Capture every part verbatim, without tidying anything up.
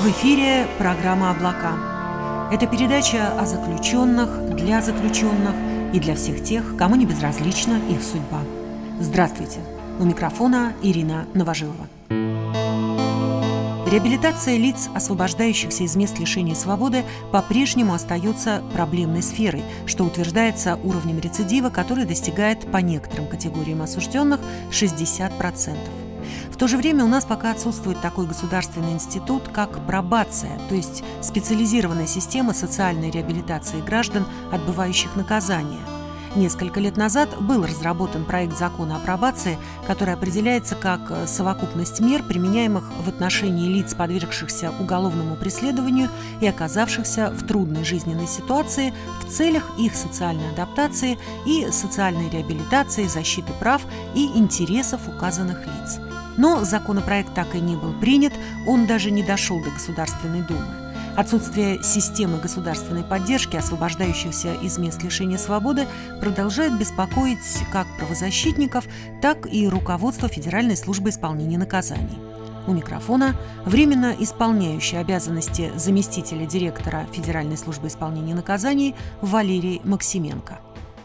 В эфире программа «Облака». Это передача о заключенных, для заключенных и для всех тех, кому не безразлична их судьба. Здравствуйте! У микрофона Ирина Новожилова. Реабилитация лиц, освобождающихся из мест лишения свободы, по-прежнему остается проблемной сферой, что утверждается уровнем рецидива, который достигает по некоторым категориям осужденных шестьдесят процентов. В то же время у нас пока отсутствует такой государственный институт, как пробация, то есть специализированная система социальной реабилитации граждан, отбывающих наказание. Несколько лет назад был разработан проект закона о пробации, который определяется как совокупность мер, применяемых в отношении лиц, подвергшихся уголовному преследованию и оказавшихся в трудной жизненной ситуации в целях их социальной адаптации и социальной реабилитации, защиты прав и интересов указанных лиц. Но законопроект так и не был принят, он даже не дошел до Государственной Думы. Отсутствие системы государственной поддержки освобождающихся из мест лишения свободы продолжает беспокоить как правозащитников, так и руководство Федеральной службы исполнения наказаний. У микрофона временно исполняющий обязанности заместителя директора Федеральной службы исполнения наказаний Валерий Максименко.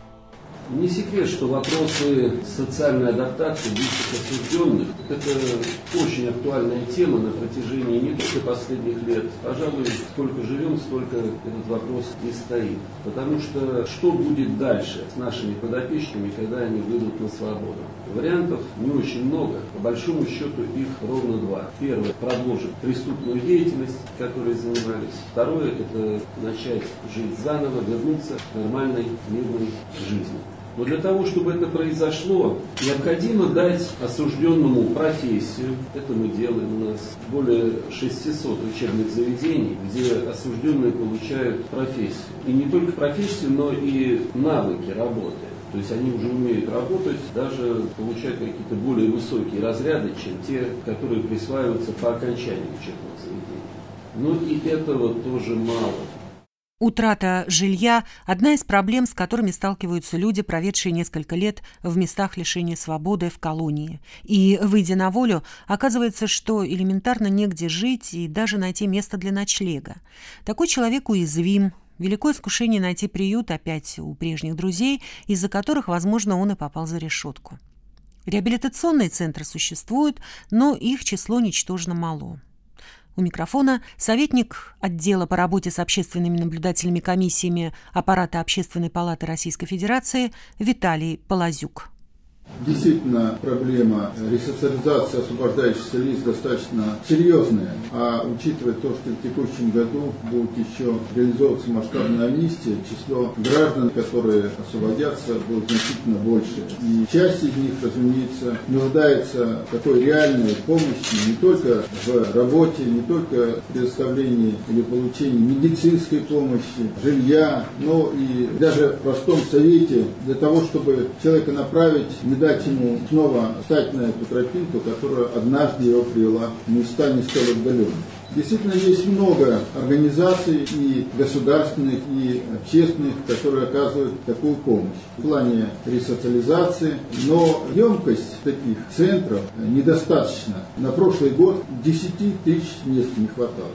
Не секрет, что вопросы социальной адаптации бывших осужденных – это очень актуальная тема на протяжении не только последних лет. Пожалуй, сколько живем, столько этот вопрос и стоит. Потому что что будет дальше с нашими подопечными, когда они выйдут на свободу? Вариантов не очень много. По большому счету их ровно два. Первое – продолжить преступную деятельность, которой занимались. Второе – это начать жить заново, вернуться к нормальной мирной жизни. Но для того, чтобы это произошло, необходимо дать осужденному профессию. Это мы делаем. У нас более шестисот учебных заведений, где осужденные получают профессию. И не только профессию, но и навыки работы. То есть они уже умеют работать, даже получают какие-то более высокие разряды, чем те, которые присваиваются по окончании учебного заведения. Но и этого тоже мало. Утрата жилья – одна из проблем, с которыми сталкиваются люди, проведшие несколько лет в местах лишения свободы в колонии. И, выйдя на волю, оказывается, что элементарно негде жить и даже найти место для ночлега. Такой человек уязвим. Велико искушение найти приют опять у прежних друзей, из-за которых, возможно, он и попал за решетку. Реабилитационные центры существуют, но их число ничтожно мало. У микрофона советник отдела по работе с общественными наблюдательными комиссиями аппарата Общественной палаты Российской Федерации Виталий Полозюк. Действительно, проблема ресоциализации освобождающихся лиц достаточно серьезная, а учитывая то, что в текущем году будет еще реализовываться масштабная амнистия, число граждан, которые освободятся, будет значительно больше. И часть из них, разумеется, нуждается в такой реальной помощи не только в работе, не только в предоставлении или получении медицинской помощи, жилья, но и даже в простом совете для того, чтобы человека направить, не дать ему снова встать на эту тропинку, которая однажды его привела в места не столь отдаленные. Действительно, есть много организаций и государственных, и общественных, которые оказывают такую помощь в плане ресоциализации, но емкость таких центров недостаточна. На прошлый год десяти тысяч мест не хватало.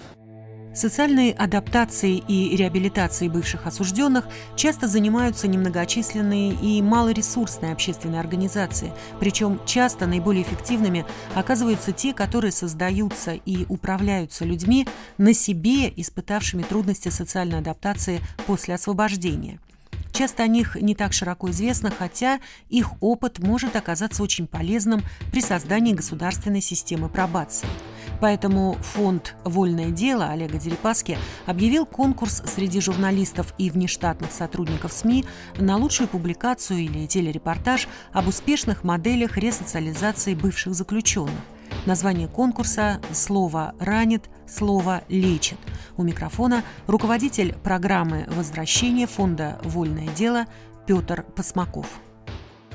Социальной адаптацией и реабилитацией бывших осужденных часто занимаются немногочисленные и малоресурсные общественные организации, причем часто наиболее эффективными оказываются те, которые создаются и управляются людьми, на себе испытавшими трудности социальной адаптации после освобождения. Часто о них не так широко известно, хотя их опыт может оказаться очень полезным при создании государственной системы пробации. Поэтому фонд «Вольное дело» Олега Дерипаски объявил конкурс среди журналистов и внештатных сотрудников СМИ на лучшую публикацию или телерепортаж об успешных моделях ресоциализации бывших заключенных. Название конкурса «Слово ранит, слово лечит». У микрофона руководитель программы возвращения фонда «Вольное дело» Петр Посмаков.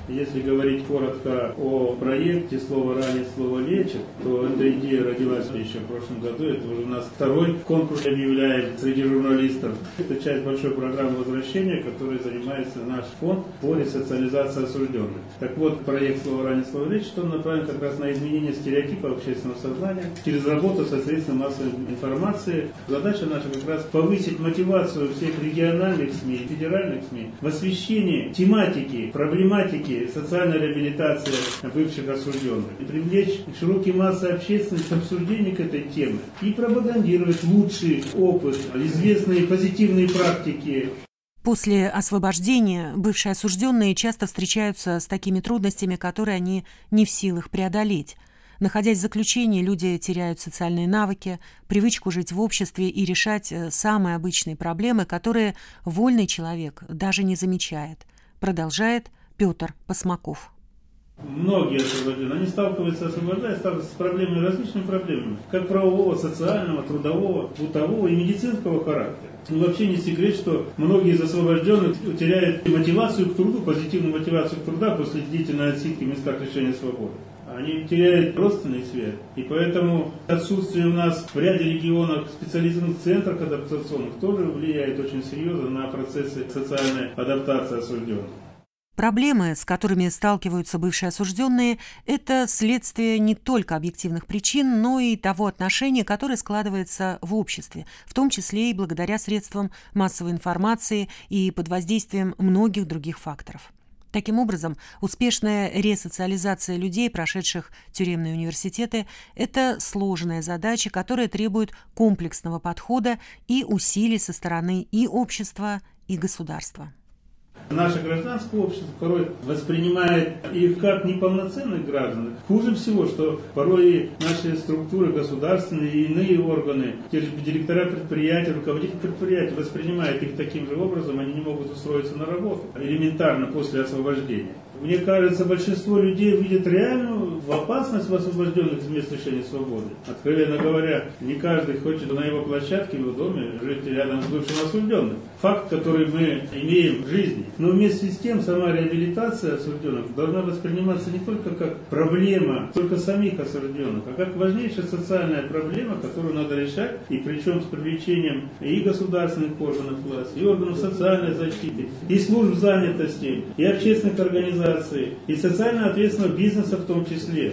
Если говорить коротко о проекте «Слово ранит, слово лечит», то эта идея родилась еще в прошлом году. Это уже у нас второй конкурс объявляем среди журналистов. Это часть большой программы возвращения, которой занимается наш фонд по ресоциализации осужденных. Так вот, проект «Слово ранит, слово лечит», он направлен как раз на изменение стереотипа общественного сознания через работу со средствами массовой информации. Задача наша как раз повысить мотивацию всех региональных СМИ и федеральных СМИ в освещении тематики, проблематики социальной реабилитации бывших осужденных и привлечь широкие массы общественности к обсуждению к этой темы и пропагандировать лучший опыт, известные позитивные практики. После освобождения бывшие осужденные часто встречаются с такими трудностями, которые они не в силах преодолеть. Находясь в заключении, люди теряют социальные навыки, привычку жить в обществе и решать самые обычные проблемы, которые вольный человек даже не замечает. Продолжает Петр Посмаков. Многие освобожденные, они сталкиваются, освобождаясь, сталкиваются с проблемами, различными проблемами, как правового, социального, трудового, бытового и медицинского характера. И вообще не секрет, что многие из освобожденных теряют мотивацию к труду, позитивную мотивацию к труду после длительной отсидки в местах лишения свободы. Они теряют родственный свет, и поэтому отсутствие у нас в ряде регионов специализированных центров адаптационных тоже влияет очень серьезно на процессы социальной адаптации осужденных. Проблемы, с которыми сталкиваются бывшие осужденные, это следствие не только объективных причин, но и того отношения, которое складывается в обществе, в том числе и благодаря средствам массовой информации и под воздействием многих других факторов. Таким образом, успешная ресоциализация людей, прошедших тюремные университеты, это сложная задача, которая требует комплексного подхода и усилий со стороны и общества, и государства. Наше гражданское общество порой воспринимает их как неполноценных граждан. Хуже всего, что порой наши структуры государственные и иные органы, те же директора предприятий, руководители предприятий воспринимают их таким же образом, они не могут устроиться на работу элементарно после освобождения. Мне кажется, большинство людей видят реальную опасность в освобожденных из мест лишения свободы. Откровенно говоря, не каждый хочет на его площадке, в его доме жить рядом с бывшим осужденным. Факт, который мы имеем в жизни. Но вместе с тем, сама реабилитация осужденных должна восприниматься не только как проблема только самих осужденных, а как важнейшая социальная проблема, которую надо решать, и причем с привлечением и государственных органов власти, и органов социальной защиты, и служб занятости, и общественных организаций, и социально ответственного бизнеса в том числе.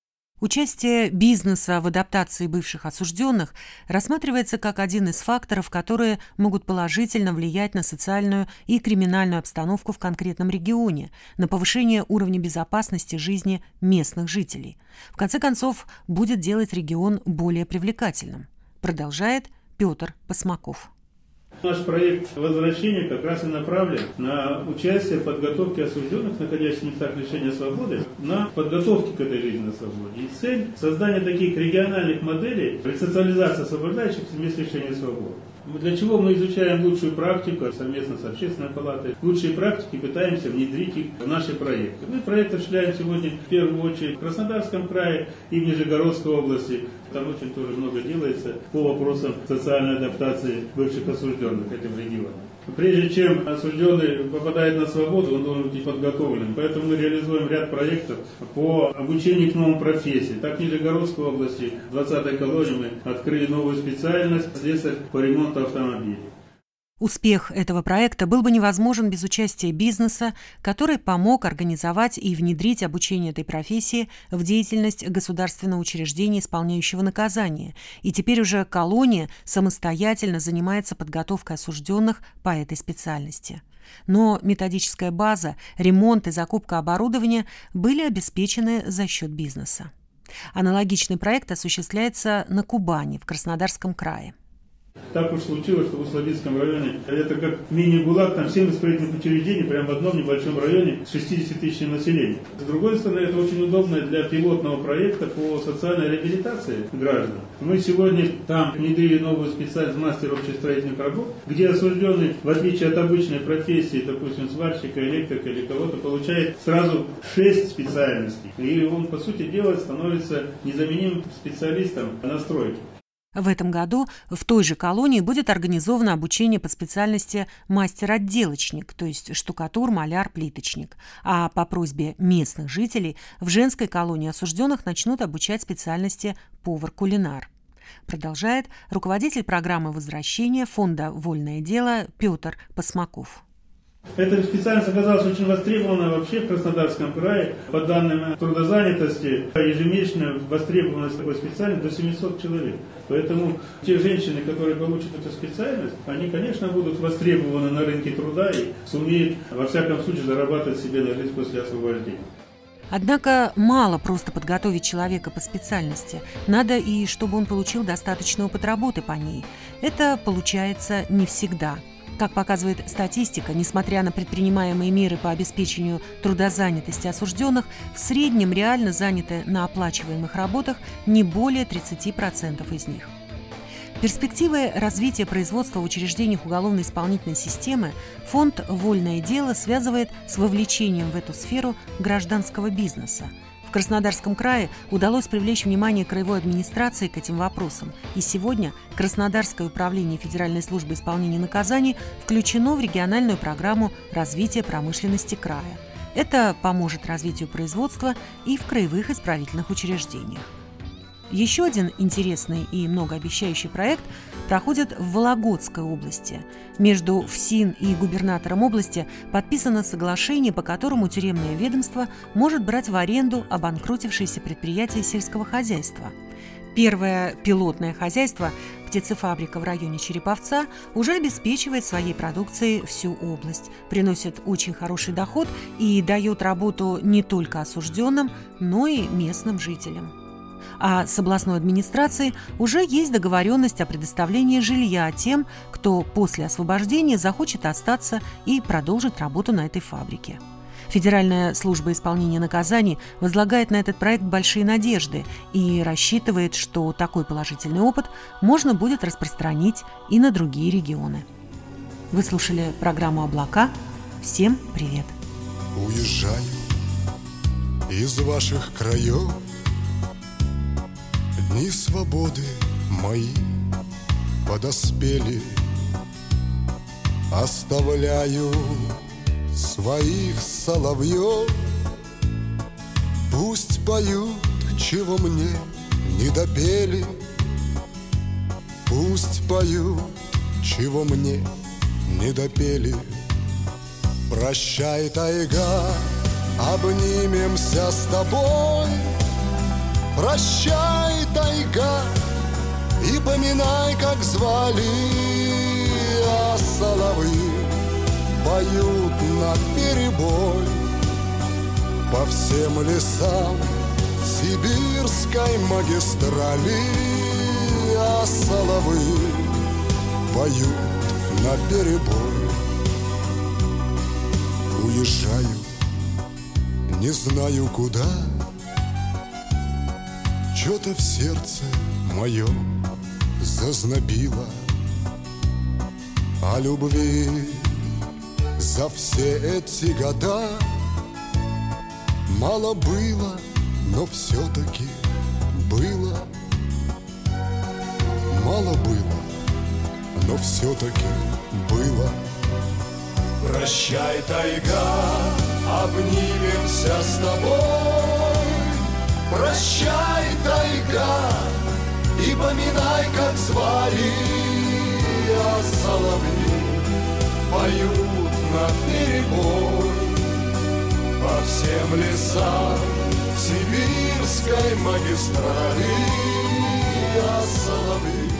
Участие бизнеса в адаптации бывших осужденных рассматривается как один из факторов, которые могут положительно влиять на социальную и криминальную обстановку в конкретном регионе, на повышение уровня безопасности жизни местных жителей. В конце концов, будет делать регион более привлекательным. Продолжает Петр Посмаков. Наш проект возвращения как раз и направлен на участие в подготовке осужденных, находящихся в местах лишения свободы, на подготовке к этой жизни на свободе. И цель – создание таких региональных моделей ресоциализации освобождающихся в мест лишения свободы. Для чего мы изучаем лучшую практику совместно с общественной палатой. Лучшие практики пытаемся внедрить их в наши проекты. Мы проект осуществляем сегодня в первую очередь в Краснодарском крае и в Нижегородской области. Там очень тоже много делается по вопросам социальной адаптации бывших осужденных этим регионам. Прежде чем осужденный попадает на свободу, он должен быть подготовлен. Поэтому мы реализуем ряд проектов по обучению к новым профессиям. Так в Нижегородской области, в двадцатой колонии мы открыли новую специальность слесарь по ремонту автомобилей. Успех этого проекта был бы невозможен без участия бизнеса, который помог организовать и внедрить обучение этой профессии в деятельность государственного учреждения, исполняющего наказание. И теперь уже колония самостоятельно занимается подготовкой осужденных по этой специальности. Но методическая база, ремонт и закупка оборудования были обеспечены за счет бизнеса. Аналогичный проект осуществляется на Кубани, в Краснодарском крае. Так уж случилось, что в Условицком районе это как мини-ГУЛАГ, там семь исправительных учреждений прямо в одном небольшом районе с шестидесятитысячным населением. С другой стороны, это очень удобно для пилотного проекта по социальной реабилитации граждан. Мы сегодня там внедрили новую специальность мастер общестроительных работ, где осужденный, в отличие от обычной профессии, допустим, сварщика, электрика или кого-то, получает сразу шесть специальностей. И он, по сути дела, становится незаменимым специалистом на стройке. В этом году в той же колонии будет организовано обучение по специальности мастер-отделочник, то есть штукатур, маляр, плиточник. А по просьбе местных жителей в женской колонии осужденных начнут обучать специальности повар-кулинар. Продолжает руководитель программы возвращения фонда «Вольное дело» Петр Посмаков. Эта специальность оказалась очень востребована вообще в Краснодарском крае. По данным трудозанятости, ежемесячно востребованность такой специальности до семисот человек. Поэтому те женщины, которые получат эту специальность, они, конечно, будут востребованы на рынке труда и сумеют, во всяком случае, зарабатывать себе на жизнь после освобождения. Однако мало просто подготовить человека по специальности. Надо и чтобы он получил достаточный опыт работы по ней. Это получается не всегда. Как показывает статистика, несмотря на предпринимаемые меры по обеспечению трудозанятости осужденных, в среднем реально заняты на оплачиваемых работах не более тридцати процентов из них. Перспективы развития производства в учреждениях уголовно-исполнительной системы фонд «Вольное дело» связывает с вовлечением в эту сферу гражданского бизнеса. В Краснодарском крае удалось привлечь внимание краевой администрации к этим вопросам, и сегодня Краснодарское управление Федеральной службы исполнения наказаний включено в региональную программу развития промышленности края. Это поможет развитию производства и в краевых исправительных учреждениях. Еще один интересный и многообещающий проект проходит в Вологодской области. Между ФСИН и губернатором области подписано соглашение, по которому тюремное ведомство может брать в аренду обанкротившиеся предприятия сельского хозяйства. Первое пилотное хозяйство, птицефабрика в районе Череповца, уже обеспечивает своей продукцией всю область, приносит очень хороший доход и дает работу не только осужденным, но и местным жителям. А с областной администрацией уже есть договоренность о предоставлении жилья тем, кто после освобождения захочет остаться и продолжить работу на этой фабрике. Федеральная служба исполнения наказаний возлагает на этот проект большие надежды и рассчитывает, что такой положительный опыт можно будет распространить и на другие регионы. Вы слушали программу «Облака». Всем привет! Уезжаю из ваших краев, дни свободы мои подоспели, оставляю своих соловьев, пусть поют, чего мне не допели, пусть поют, чего мне не допели. Прощай, тайга, обнимемся с тобой. Прощай, тайга, и поминай, как звали, а соловьи поют наперебой по всем лесам сибирской магистрали, а соловьи поют наперебой. Уезжаю, не знаю куда, что-то в сердце моем зазнобило о любви. За все эти года мало было, но все-таки было. Мало было, но все-таки было. Прощай, тайга, обнимемся с тобой. Прощай, тайга, и поминай, как звали, а соловьи поют наперебой по всем лесам сибирской магистрали, а соловьи